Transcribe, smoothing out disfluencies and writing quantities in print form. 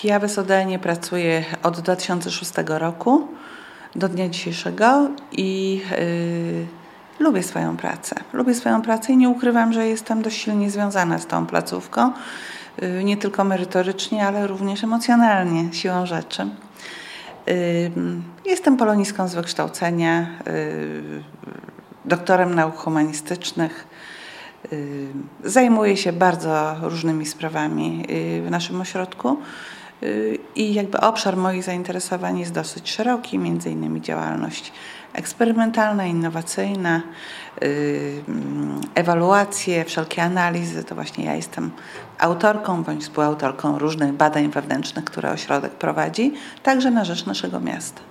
Ja w SODN pracuję od 2006 roku do dnia dzisiejszego i lubię swoją pracę. Lubię swoją pracę i nie ukrywam, że jestem dość silnie związana z tą placówką. Nie tylko merytorycznie, ale również emocjonalnie, siłą rzeczy. Jestem polonistką z wykształcenia, doktorem nauk humanistycznych. Zajmuję się bardzo różnymi sprawami w naszym ośrodku i jakby obszar moich zainteresowań jest dosyć szeroki, między innymi działalność eksperymentalna, innowacyjna, ewaluacje, wszelkie analizy. To właśnie ja jestem autorką bądź współautorką różnych badań wewnętrznych, które ośrodek prowadzi, także na rzecz naszego miasta.